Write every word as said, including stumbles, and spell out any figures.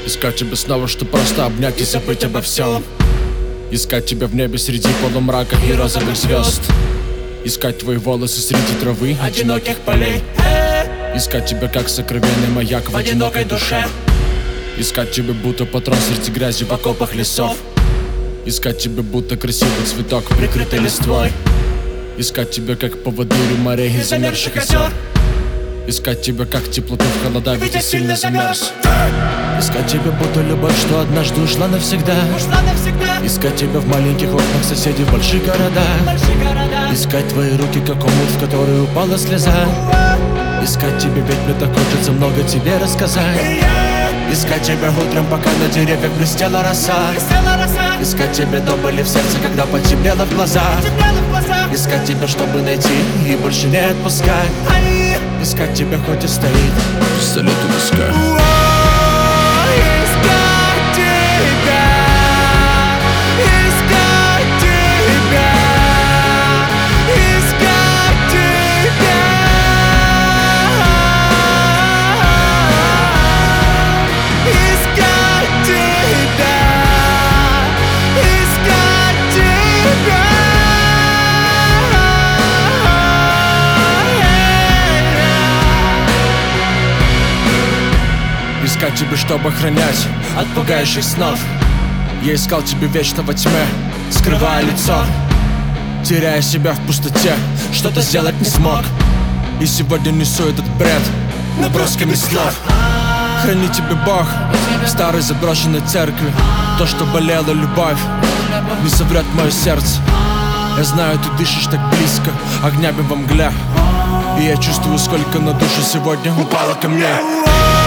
Искать тебя снова, что просто обнять и забыть обо всем. Искать тебя в небе среди полумрака и розовых звезд. Искать твои волосы среди травы одиноких полей. Искать тебя как сокровенный маяк в одинокой душе. Искать тебя будто патрон среди грязи в окопах лесов. Искать тебя будто красивый цветок, прикрытый листвой. Искать тебя как поводырь морей и замерзших озер. Искать тебя как теплоту в холода, ведь я сильно замерз. Искать тебя будто любовь, что однажды ушла навсегда. Ушла навсегда. Искать тебя в маленьких окнах соседей в больших городах. Большие города. Искать твои руки, как омут, в который упала слеза. Искать тебя, ведь мне так хочется много тебе рассказать. Искать тебя утром, пока на деревьях блестела роса. Блестела роса. Искать тебя до боли в сердце, когда потемнело в глазах. Темнело в глазах. Искать тебя, чтобы найти и больше не отпускать. Ай. Искать тебя, хоть и стоит пистолет у виска. Искать тебя, искать тебя, искать тебя, искать тебя, искать тебя. Искать тебя, чтобы охранять от пугающих снов. Я искал тебя вечно во тьме, скрывая лицо, теряя себя в пустоте, что-то сделать не смог. И сегодня несу этот бред набросками слов. Храни тебя Бог в старой заброшенной церкви. То, что болела любовь, не соврет мое сердце. Я знаю, ты дышишь так близко, огнями во мгле. И я чувствую, сколько на душу сегодня упало ко мне.